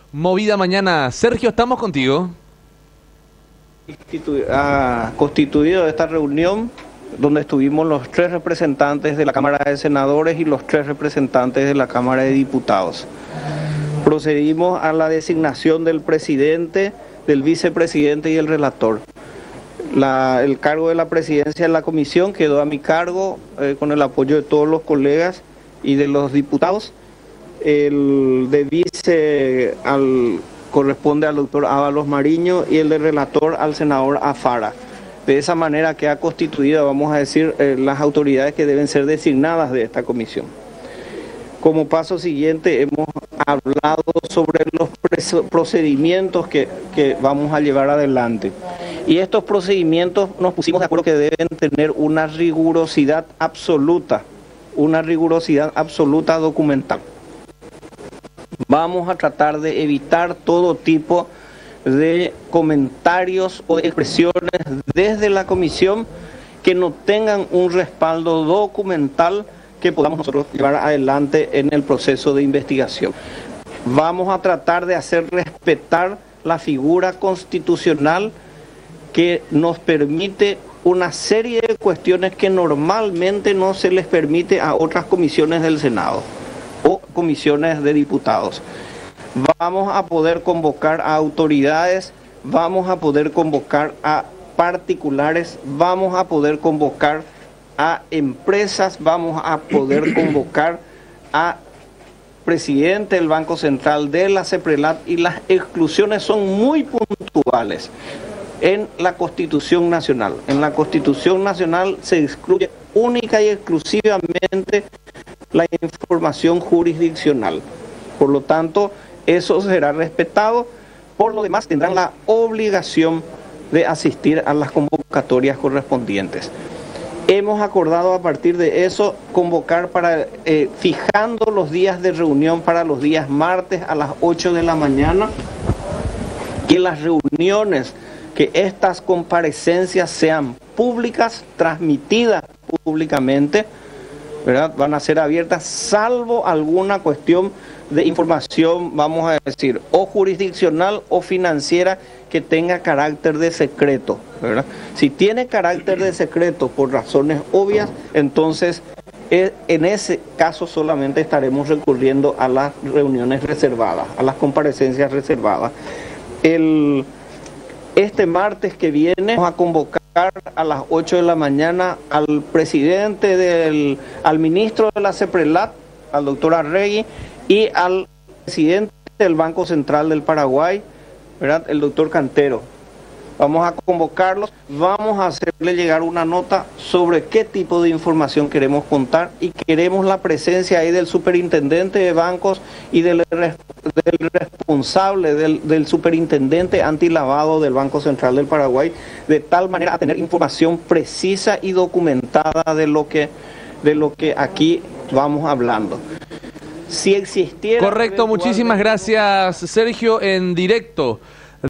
Movida Mañana. Sergio, estamos contigo. Ha constituido esta reunión donde estuvimos los 3 representantes de la Cámara de Senadores y los 3 representantes de la Cámara de Diputados. Procedimos a la designación del presidente, del vicepresidente y el relator. El cargo de la presidencia de la comisión quedó a mi cargo con el apoyo de todos los colegas y de los diputados. El de vice corresponde al doctor Ábalos Mariño y el de relator al senador Afara. De esa manera queda constituida, vamos a decir, las autoridades que deben ser designadas de esta comisión. Como paso siguiente hemos hablado sobre los procedimientos que vamos a llevar adelante. Y estos procedimientos nos pusimos de acuerdo que deben tener una rigurosidad absoluta documental. Vamos a tratar de evitar todo tipo de comentarios o de expresiones desde la comisión que no tengan un respaldo documental que podamos nosotros llevar adelante en el proceso de investigación. Vamos a tratar de hacer respetar la figura constitucional que nos permite una serie de cuestiones que normalmente no se les permite a otras comisiones del Senado o comisiones de diputados. Vamos a poder convocar a autoridades, vamos a poder convocar a particulares, vamos a poder convocar a empresas, vamos a poder convocar a presidente del Banco Central, de la CEPRELAT, y las exclusiones son muy puntuales en la Constitución Nacional. En la Constitución Nacional se excluye única y exclusivamente la información jurisdiccional. Por lo tanto, eso será respetado. Por lo demás, tendrán la obligación de asistir a las convocatorias correspondientes. Hemos acordado a partir de eso convocar fijando los días de reunión para los días martes a las 8 de la mañana, que las reuniones, que estas comparecencias sean públicas, transmitidas públicamente, ¿verdad? Van a ser abiertas, salvo alguna cuestión de información, vamos a decir, o jurisdiccional o financiera que tenga carácter de secreto, ¿verdad? Si tiene carácter de secreto por razones obvias, entonces en ese caso solamente estaremos recurriendo a las reuniones reservadas, a las comparecencias reservadas. Este martes que viene vamos a convocar a las 8 de la mañana al presidente al ministro de la CEPRELAT, al doctor Arregui, y al presidente del Banco Central del Paraguay, ¿verdad?, el doctor Cantero. Vamos a convocarlos, vamos a hacerle llegar una nota sobre qué tipo de información queremos contar, y queremos la presencia ahí del superintendente de bancos y del responsable, del superintendente antilavado del Banco Central del Paraguay, de tal manera a tener información precisa y documentada de lo que aquí vamos hablando. Si existiera... Correcto, muchísimas gracias, Sergio. En directo